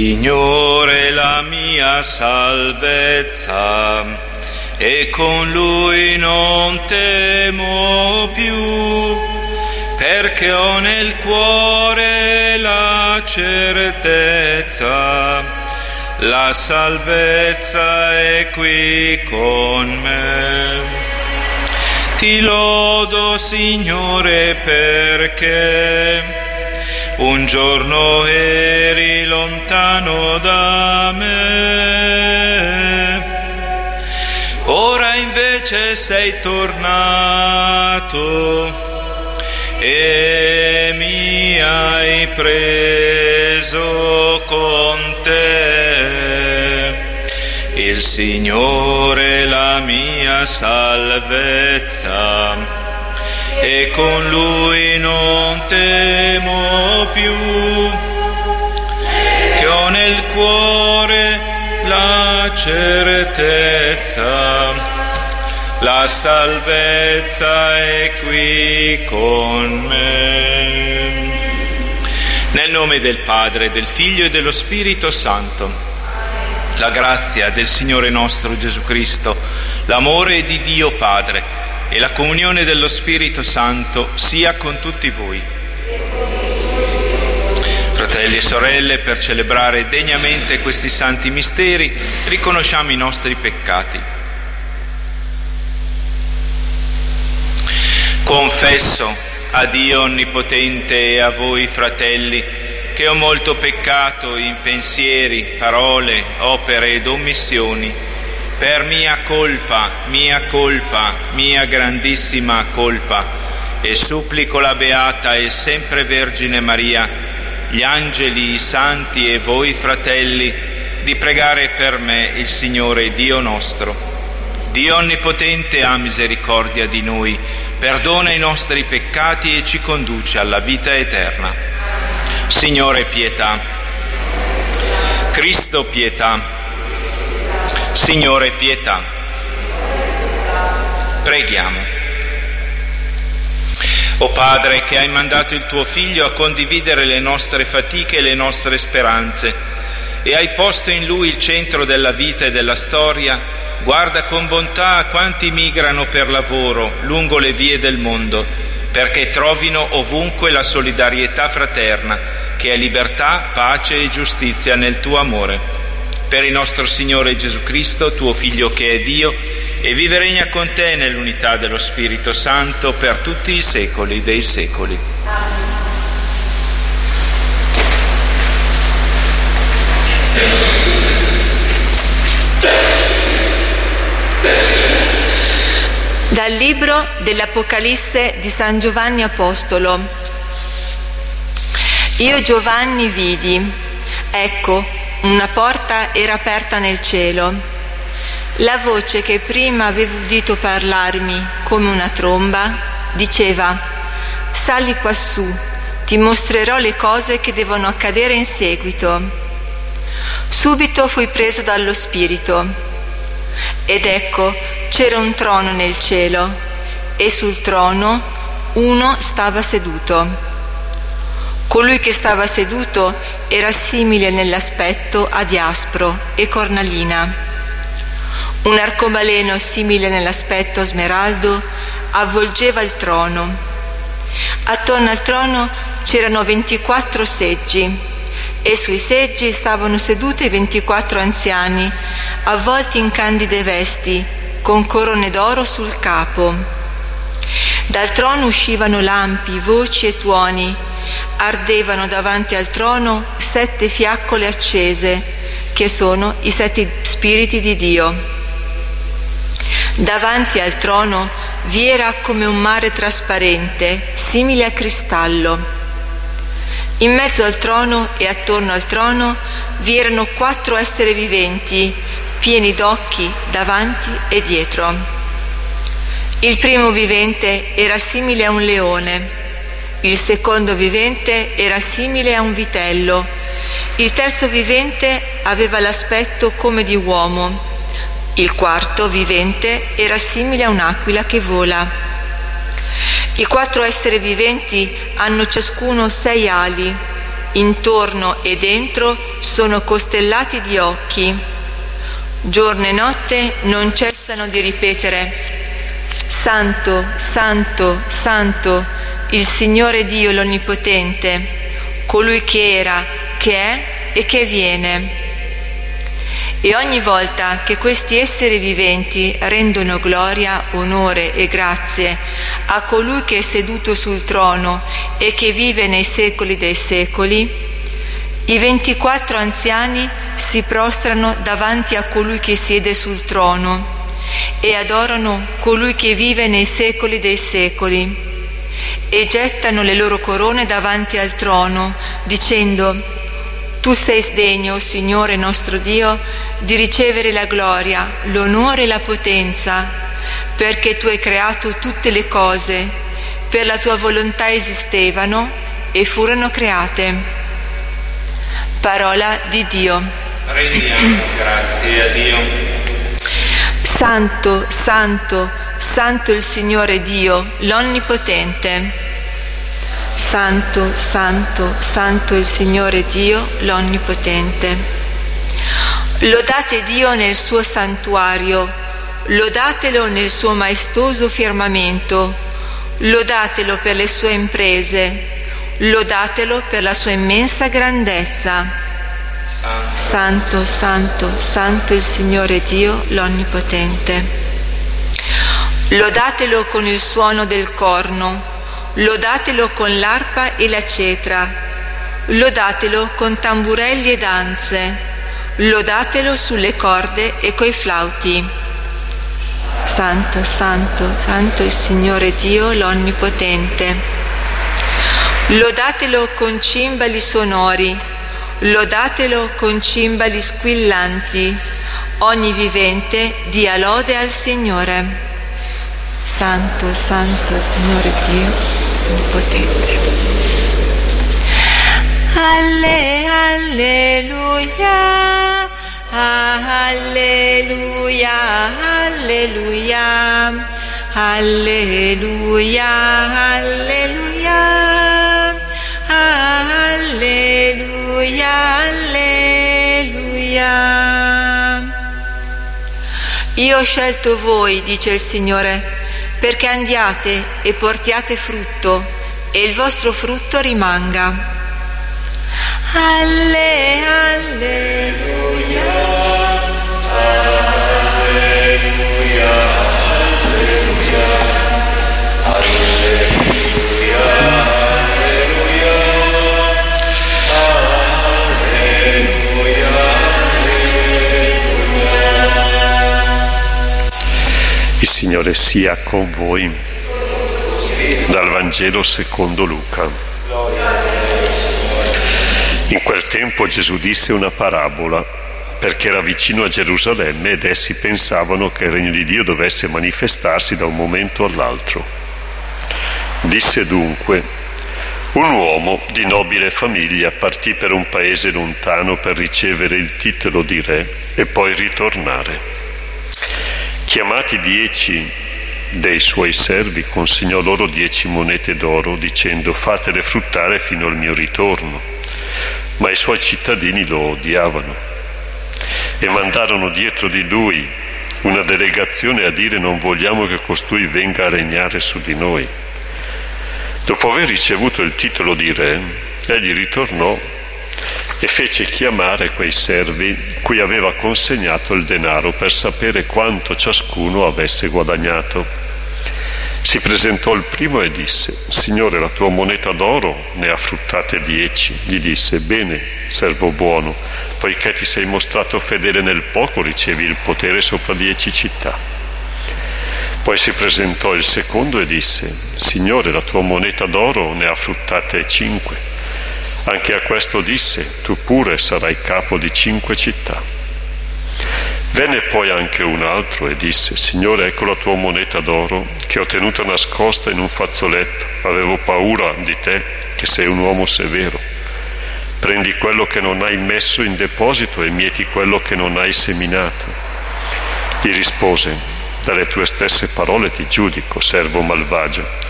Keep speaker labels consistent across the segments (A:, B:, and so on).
A: Signore la mia salvezza, e con Lui non temo più, perché ho nel cuore la certezza, la salvezza è qui con me. Ti lodo, Signore, perché un giorno eri lontano da me, ora invece sei tornato e mi hai preso con te. Il Signore la mia salvezza, e con Lui non temo più, che ho nel cuore la certezza, la salvezza è qui con me. Nel nome del Padre, del Figlio e dello Spirito Santo. La grazia del Signore nostro Gesù Cristo, l'amore di Dio Padre e la comunione dello Spirito Santo sia con tutti voi. Fratelli e sorelle, per celebrare degnamente questi santi misteri, riconosciamo i nostri peccati. Confesso a Dio Onnipotente e a voi, fratelli, che ho molto peccato in pensieri, parole, opere ed omissioni, per mia colpa, mia grandissima colpa, e supplico la Beata e sempre Vergine Maria, gli angeli, i santi e voi, fratelli, di pregare per me il Signore Dio nostro. Dio Onnipotente ha misericordia di noi, perdona i nostri peccati e ci conduce alla vita eterna. Signore, pietà. Cristo, pietà. Signore, pietà. Preghiamo. O Padre, che hai mandato il tuo Figlio a condividere le nostre fatiche e le nostre speranze, e hai posto in Lui il centro della vita e della storia, guarda con bontà a quanti migrano per lavoro lungo le vie del mondo, perché trovino ovunque la solidarietà fraterna, che è libertà, pace e giustizia nel tuo amore. Per il nostro Signore Gesù Cristo, tuo Figlio che è Dio, e vive e regna con te nell'unità dello Spirito Santo per tutti i secoli dei secoli.
B: Dal libro dell'Apocalisse di San Giovanni Apostolo. Io, Giovanni, vidi, ecco, una porta era aperta nel cielo. La voce che prima avevo udito parlarmi come una tromba diceva: sali quassù, ti mostrerò le cose che devono accadere in seguito. Subito fui preso dallo Spirito, ed ecco, c'era un trono nel cielo, e sul trono uno stava seduto. Colui che stava seduto era simile nell'aspetto a diaspro e cornalina. Un arcobaleno simile nell'aspetto a smeraldo avvolgeva il trono. Attorno al trono c'erano 24 seggi, e sui seggi stavano seduti 24 anziani, avvolti in candide vesti, con corone d'oro sul capo. Dal trono uscivano lampi, voci e tuoni. Ardevano davanti al trono 7 fiaccole accese, che sono i 7 spiriti di Dio. Davanti al trono vi era come un mare trasparente, simile a cristallo. In mezzo al trono e attorno al trono vi erano 4 esseri viventi, pieni d'occhi davanti e dietro. Il primo vivente era simile a un leone. Il secondo vivente era simile a un vitello. Il terzo vivente aveva l'aspetto come di uomo. Il quarto vivente era simile a un'aquila che vola. I 4 esseri viventi hanno ciascuno 6 ali. intorno e dentro sono costellati di occhi. Giorno e notte non cessano di ripetere: Santo, Santo, Santo, il Signore Dio l'Onnipotente, colui che era, che è e che viene. E ogni volta che questi esseri viventi rendono gloria, onore e grazie a colui che è seduto sul trono e che vive nei secoli dei secoli, i 24 anziani si prostrano davanti a colui che siede sul trono e adorano colui che vive nei secoli dei secoli e gettano le loro corone davanti al trono, dicendo: Tu sei degno, Signore nostro Dio, di ricevere la gloria, l'onore e la potenza, perché Tu hai creato tutte le cose, per la Tua volontà esistevano e furono create. Parola di Dio.
A: Rendiamo grazie a Dio.
B: Santo, Santo, Santo il Signore Dio, l'Onnipotente. Santo, Santo, Santo il Signore Dio, l'Onnipotente. Lodate Dio nel suo santuario, lodatelo nel suo maestoso firmamento, lodatelo per le sue imprese, lodatelo per la sua immensa grandezza. Santo, Santo, Santo il Signore Dio, l'Onnipotente. Lodatelo con il suono del corno, lodatelo con l'arpa e la cetra, lodatelo con tamburelli e danze, lodatelo sulle corde e coi flauti. Santo, Santo, Santo il Signore Dio, l'Onnipotente. Lodatelo con cimbali sonori, lodatelo con cimbali squillanti, ogni vivente dia lode al Signore. Santo, Santo, Signore Dio, Onnipotente. Alleluia, alleluia, alleluia, alleluia, alleluia, alleluia, alleluia. Io ho scelto voi, dice il Signore, perché andiate e portiate frutto e il vostro frutto rimanga. Alleluia, alleluia, alleluia, alleluia,
C: Il Signore sia con voi. Dal Vangelo secondo Luca. In quel tempo Gesù disse una parabola, perché era vicino a Gerusalemme ed essi pensavano che il regno di Dio dovesse manifestarsi da un momento all'altro. Disse dunque: un uomo di nobile famiglia partì per un paese lontano per ricevere il titolo di re e poi ritornare. Chiamati 10 dei suoi servi, consegnò loro 10 monete d'oro, dicendo: fatele fruttare fino al mio ritorno. Ma i suoi cittadini lo odiavano e mandarono dietro di lui una delegazione a dire: non vogliamo che costui venga a regnare su di noi. Dopo aver ricevuto il titolo di re, egli ritornò e fece chiamare quei servi cui aveva consegnato il denaro per sapere quanto ciascuno avesse guadagnato. Si presentò il primo e disse: Signore, la tua moneta d'oro ne ha fruttate 10. Gli disse: bene, servo buono, poiché ti sei mostrato fedele nel poco, ricevi il potere sopra 10 città. Poi si presentò il secondo e disse: Signore, la tua moneta d'oro ne ha fruttate 5. Anche a questo disse: tu pure sarai capo di 5 città. Venne poi anche un altro e disse: Signore, ecco la tua moneta d'oro che ho tenuta nascosta in un fazzoletto. Avevo paura di te, che sei un uomo severo. Prendi quello che non hai messo in deposito e mieti quello che non hai seminato. Gli rispose: dalle tue stesse parole ti giudico, servo malvagio.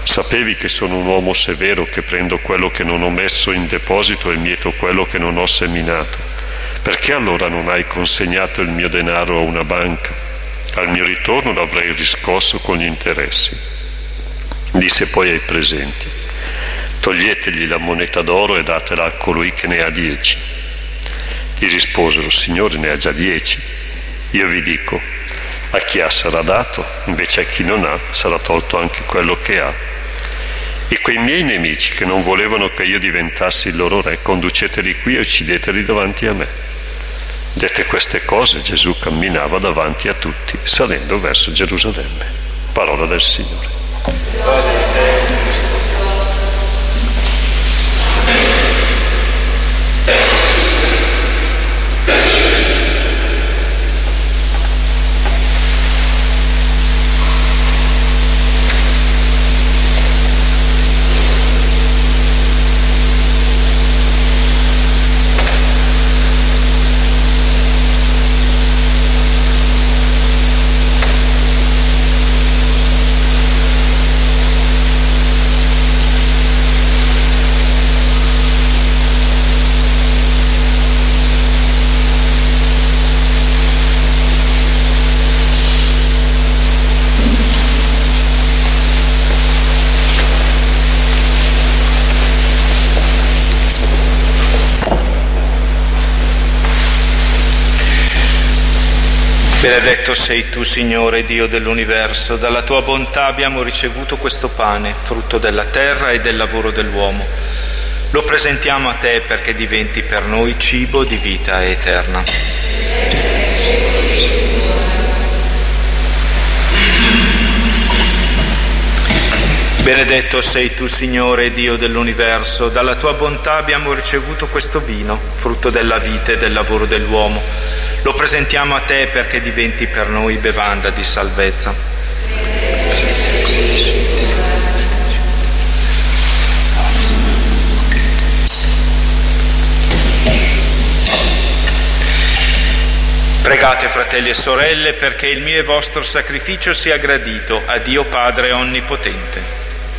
C: Sapevi che sono un uomo severo, che prendo quello che non ho messo in deposito e mieto quello che non ho seminato. Perché allora non hai consegnato il mio denaro a una banca? Al mio ritorno l'avrei riscosso con gli interessi. Disse poi ai presenti: toglietegli la moneta d'oro e datela a colui che ne ha 10. Gli risposero: Signore, ne ha già 10. Io vi dico, a chi ha sarà dato, invece a chi non ha sarà tolto anche quello che ha. E quei miei nemici che non volevano che io diventassi il loro re, conduceteli qui e uccideteli davanti a me. Dette queste cose, Gesù camminava davanti a tutti, salendo verso Gerusalemme. Parola del Signore.
A: Benedetto sei tu, Signore, Dio dell'universo. Dalla tua bontà abbiamo ricevuto questo pane, frutto della terra e del lavoro dell'uomo. Lo presentiamo a te perché diventi per noi cibo di vita eterna. Benedetto sei tu, Signore, Dio dell'universo. Dalla tua bontà abbiamo ricevuto questo vino, frutto della vita e del lavoro dell'uomo. Lo presentiamo a te perché diventi per noi bevanda di salvezza. Pregate, fratelli e sorelle, perché il mio e vostro sacrificio sia gradito a Dio Padre Onnipotente.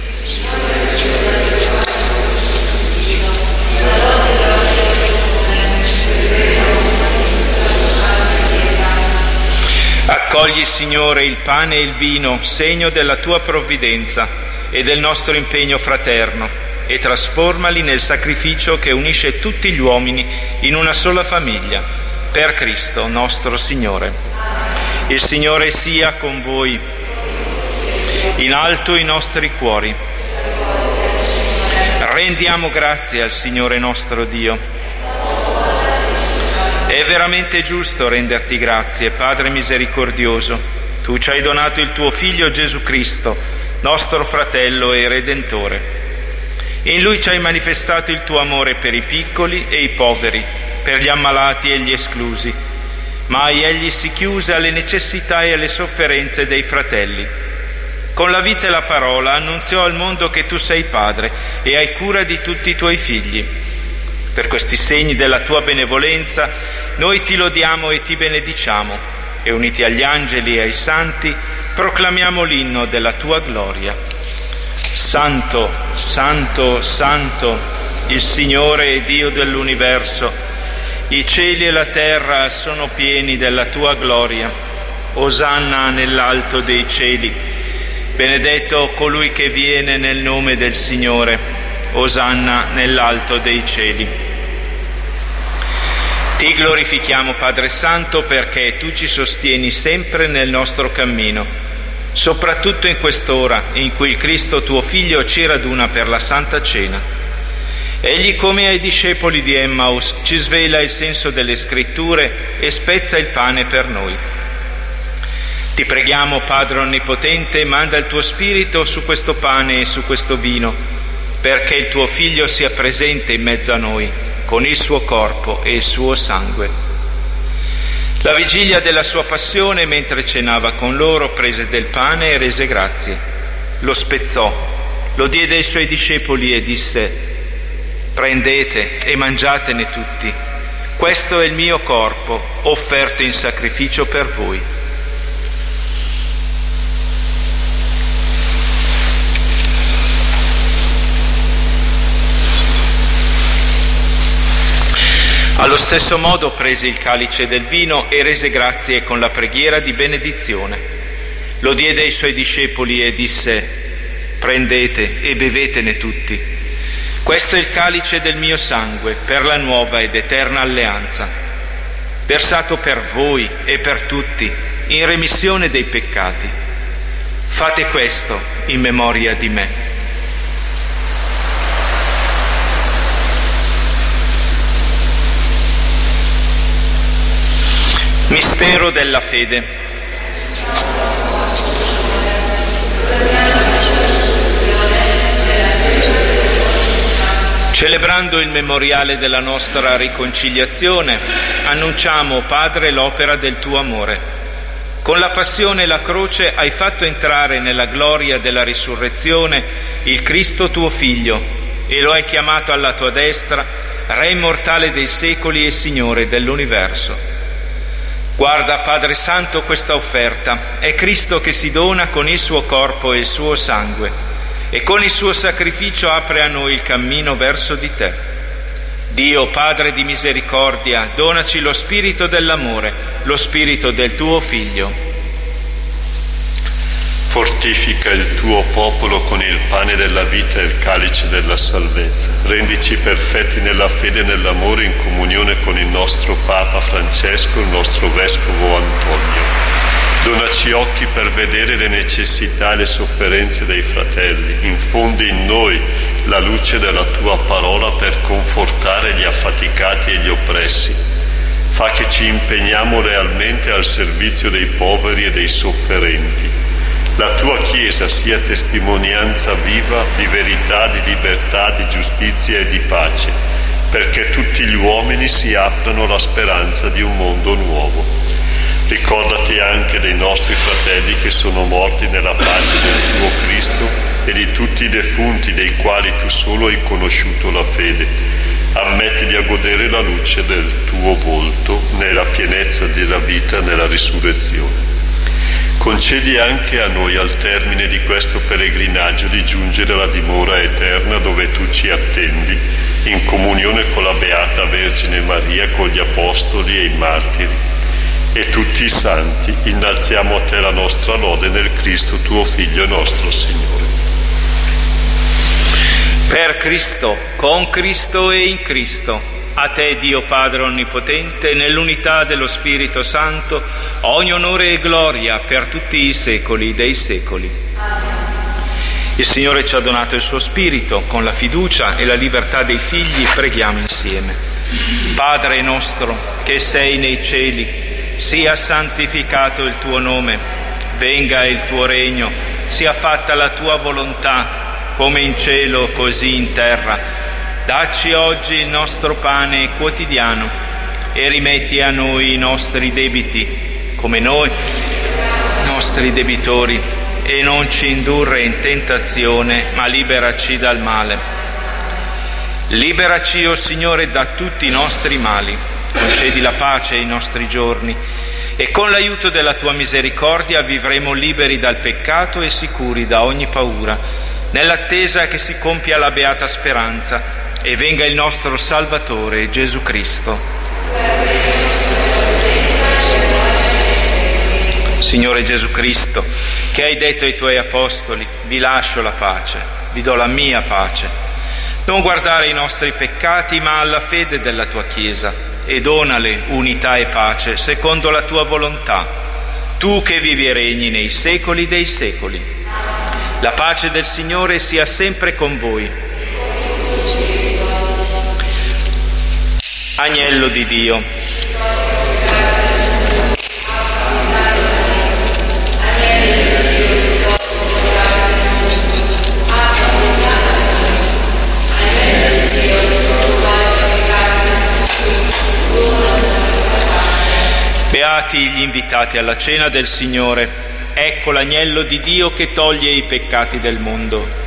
A: Accogli, Signore, il pane e il vino, segno della tua provvidenza e del nostro impegno fraterno, e trasformali nel sacrificio che unisce tutti gli uomini in una sola famiglia, per Cristo nostro Signore. Il Signore sia con voi. In alto i nostri cuori. Rendiamo grazie al Signore nostro Dio. È veramente giusto renderti grazie, Padre misericordioso. Tu ci hai donato il tuo Figlio Gesù Cristo, nostro fratello e Redentore. In Lui ci hai manifestato il tuo amore per i piccoli e i poveri, per gli ammalati e gli esclusi. Mai egli si chiuse alle necessità e alle sofferenze dei fratelli. Con la vita e la parola annunziò al mondo che tu sei Padre e hai cura di tutti i tuoi figli. Per questi segni della tua benevolenza noi ti lodiamo e ti benediciamo e uniti agli angeli e ai santi proclamiamo l'inno della tua gloria. Santo, Santo, Santo, il Signore è Dio dell'universo. I cieli e la terra sono pieni della tua gloria. Osanna nell'alto dei cieli. Benedetto colui che viene nel nome del Signore. Osanna nell'alto dei cieli. Ti glorifichiamo, Padre Santo, perché tu ci sostieni sempre nel nostro cammino, soprattutto in quest'ora in cui il Cristo tuo Figlio ci raduna per la Santa Cena. Egli, come ai discepoli di Emmaus, ci svela il senso delle Scritture e spezza il pane per noi. Ti preghiamo, Padre Onnipotente, manda il tuo Spirito su questo pane e su questo vino, perché il tuo Figlio sia presente in mezzo a noi, con il suo corpo e il suo sangue. La vigilia della sua passione, mentre cenava con loro, prese del pane e rese grazie. Lo spezzò, lo diede ai suoi discepoli e disse: prendete e mangiatene tutti. Questo è il mio corpo, offerto in sacrificio per voi. Allo stesso modo prese il calice del vino e rese grazie con la preghiera di benedizione. Lo diede ai suoi discepoli e disse: prendete e bevetene tutti. Questo è il calice del mio sangue per la nuova ed eterna alleanza, versato per voi e per tutti in remissione dei peccati. Fate questo in memoria di me. Mistero della fede. Celebrando il memoriale della nostra riconciliazione, annunciamo, Padre, l'opera del tuo amore. Con la passione e la croce hai fatto entrare nella gloria della risurrezione il Cristo tuo Figlio e lo hai chiamato alla tua destra, Re immortale dei secoli e Signore dell'universo. Guarda, Padre Santo, questa offerta. È Cristo che si dona con il suo corpo e il suo sangue e con il suo sacrificio apre a noi il cammino verso di te. Dio, Padre di misericordia, donaci lo spirito dell'amore, lo spirito del tuo Figlio.
C: Fortifica il tuo popolo con il pane della vita e il calice della salvezza. Rendici perfetti nella fede e nell'amore in comunione con il nostro Papa Francesco, il nostro Vescovo Antonio. Donaci occhi per vedere le necessità e le sofferenze dei fratelli. Infondi in noi la luce della tua parola per confortare gli affaticati e gli oppressi. Fa che ci impegniamo realmente al servizio dei poveri e dei sofferenti. La tua Chiesa sia testimonianza viva di verità, di libertà, di giustizia e di pace, perché tutti gli uomini si aprano alla speranza di un mondo nuovo. Ricordati anche dei nostri fratelli che sono morti nella pace del tuo Cristo e di tutti i defunti dei quali tu solo hai conosciuto la fede. Ammettili a godere la luce del tuo volto nella pienezza della vita e nella risurrezione. Concedi anche a noi al termine di questo peregrinaggio di giungere alla dimora eterna dove tu ci attendi, in comunione con la Beata Vergine Maria, con gli Apostoli e i Martiri e tutti i Santi. Innalziamo a te la nostra lode nel Cristo tuo Figlio e nostro Signore.
A: Per Cristo, con Cristo e in Cristo, a te, Dio Padre Onnipotente, nell'unità dello Spirito Santo, ogni onore e gloria per tutti i secoli dei secoli. Il Signore ci ha donato il suo Spirito, con la fiducia e la libertà dei figli preghiamo insieme. Padre nostro, che sei nei cieli, sia santificato il tuo nome, venga il tuo regno, sia fatta la tua volontà, come in cielo così in terra. Dacci oggi il nostro pane quotidiano e rimetti a noi i nostri debiti, come noi i nostri debitori, e non ci indurre in tentazione, ma liberaci dal male. Liberaci, o Signore, da tutti i nostri mali, concedi la pace ai nostri giorni, e con l'aiuto della tua misericordia vivremo liberi dal peccato e sicuri da ogni paura, nell'attesa che si compia la beata speranza e venga il nostro Salvatore Gesù Cristo. Signore Gesù Cristo, che hai detto ai tuoi apostoli: vi lascio la pace, vi do la mia pace. Non guardare i nostri peccati, ma alla fede della tua Chiesa, e donale unità e pace secondo la tua volontà, tu che vivi e regni nei secoli dei secoli. La pace del Signore sia sempre con voi. Agnello di Dio. Beati gli invitati alla cena del Signore. Ecco l'agnello di Dio che toglie i peccati del mondo.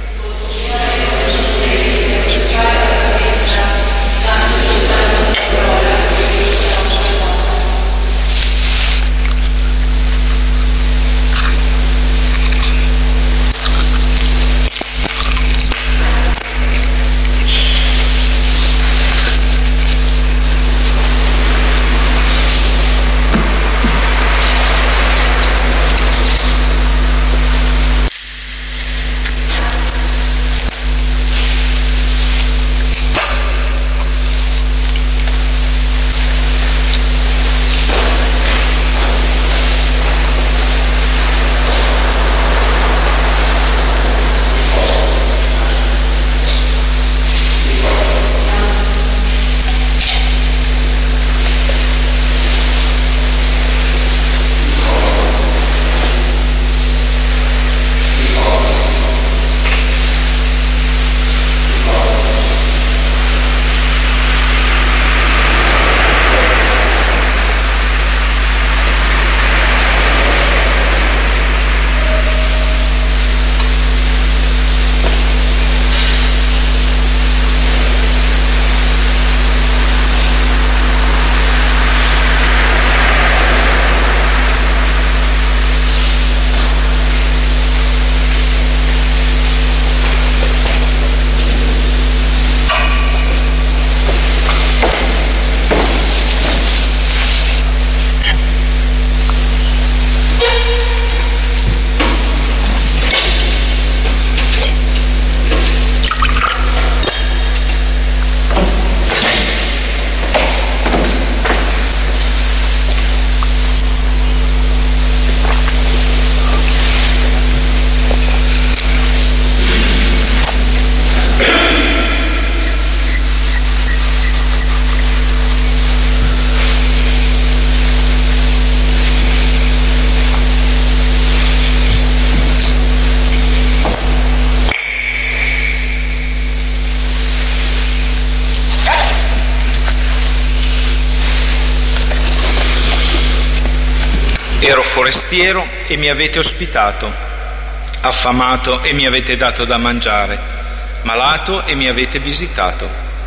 A: Ero forestiero e mi avete ospitato, affamato e mi avete dato da mangiare, malato e mi avete visitato.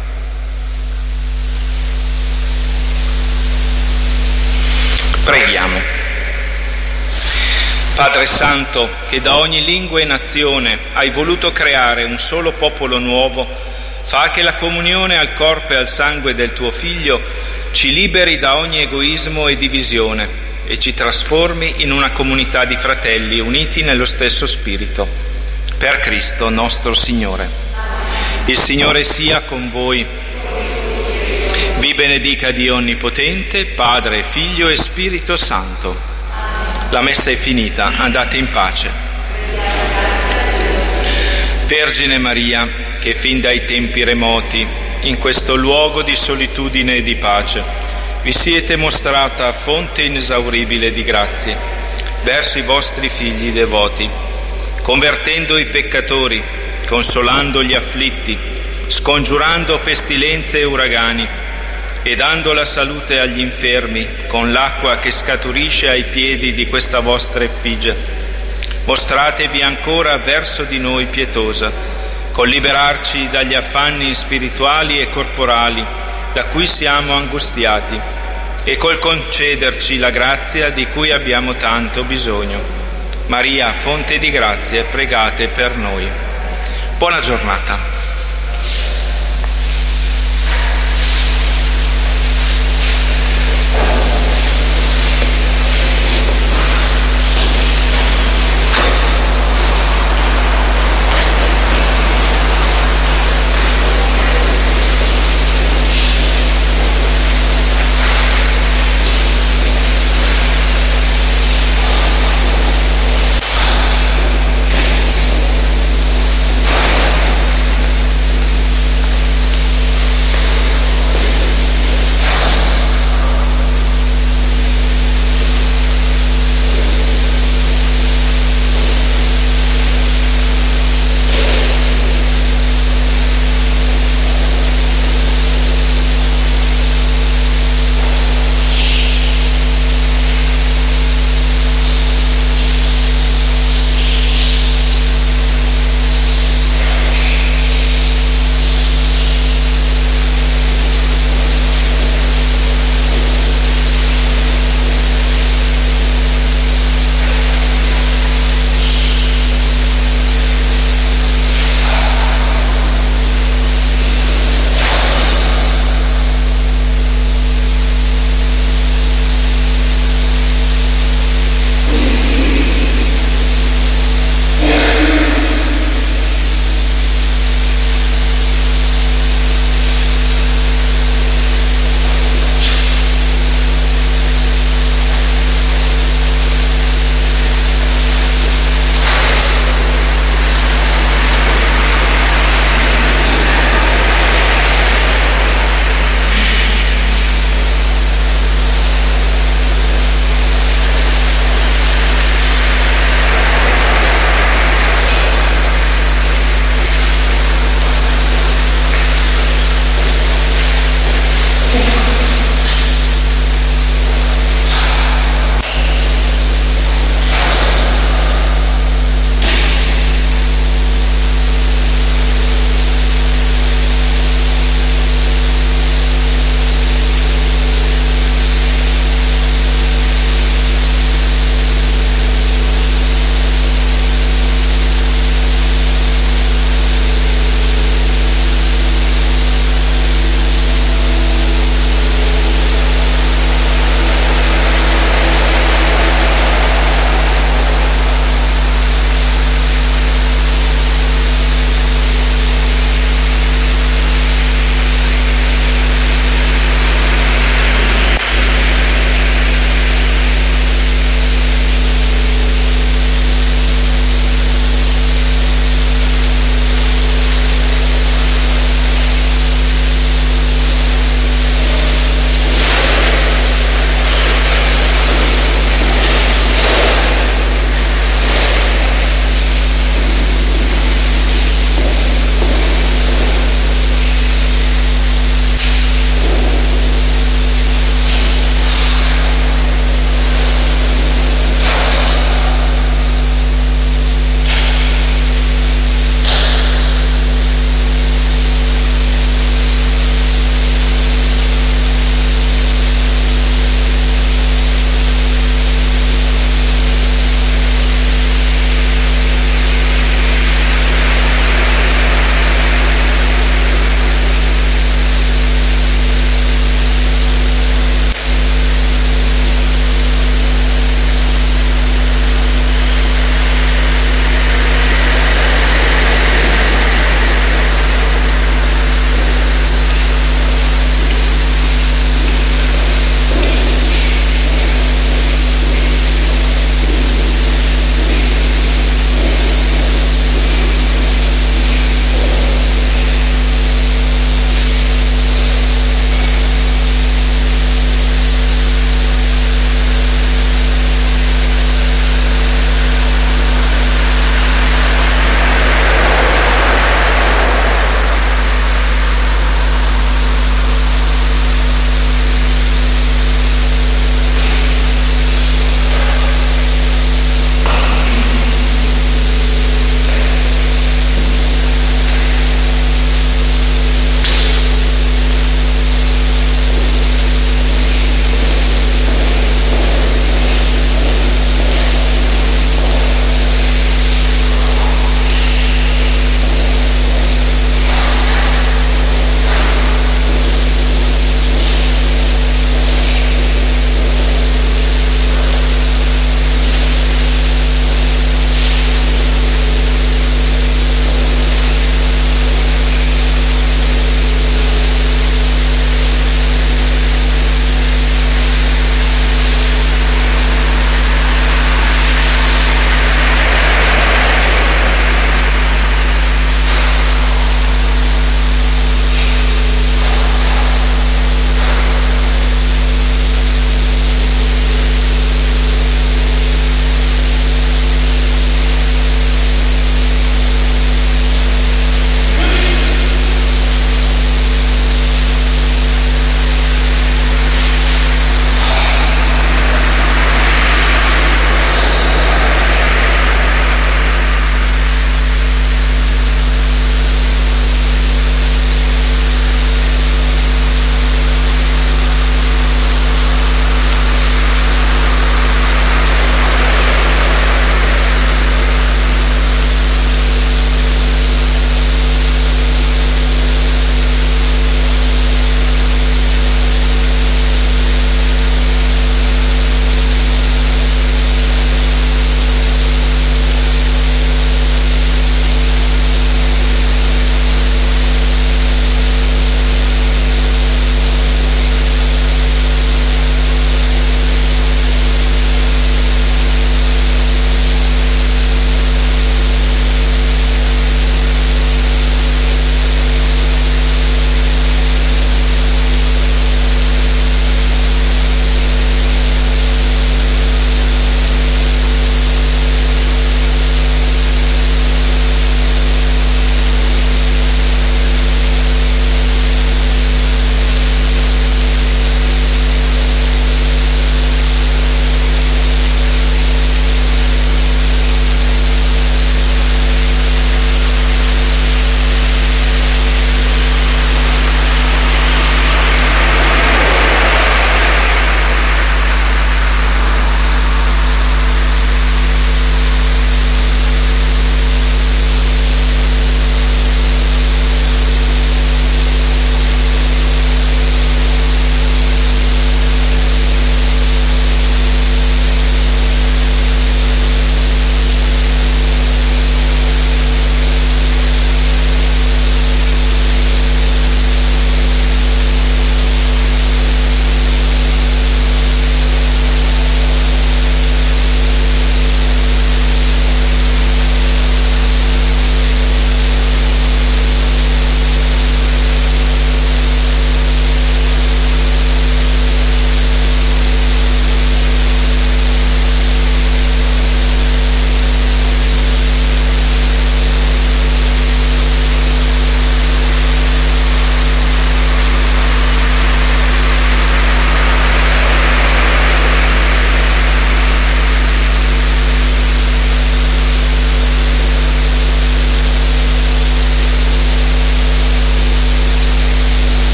A: Preghiamo. Padre Santo, che da ogni lingua e nazione hai voluto creare un solo popolo nuovo, fa che la comunione al corpo e al sangue del tuo Figlio ci liberi da ogni egoismo e divisione e ci trasformi in una comunità di fratelli uniti nello stesso spirito. Per Cristo nostro Signore. Il Signore sia con voi. Vi benedica Dio Onnipotente, Padre, Figlio e Spirito Santo. La messa è finita, andate in pace. Vergine Maria, che fin dai tempi remoti, in questo luogo di solitudine e di pace, vi siete mostrata fonte inesauribile di grazie verso i vostri figli devoti, convertendo i peccatori, consolando gli afflitti, scongiurando pestilenze e uragani e dando la salute agli infermi con l'acqua che scaturisce ai piedi di questa vostra effigie. Mostratevi ancora verso di noi pietosa, col liberarci dagli affanni spirituali e corporali da cui siamo angustiati e col concederci la grazia di cui abbiamo tanto bisogno. Maria, fonte di grazie, pregate per noi. Buona giornata.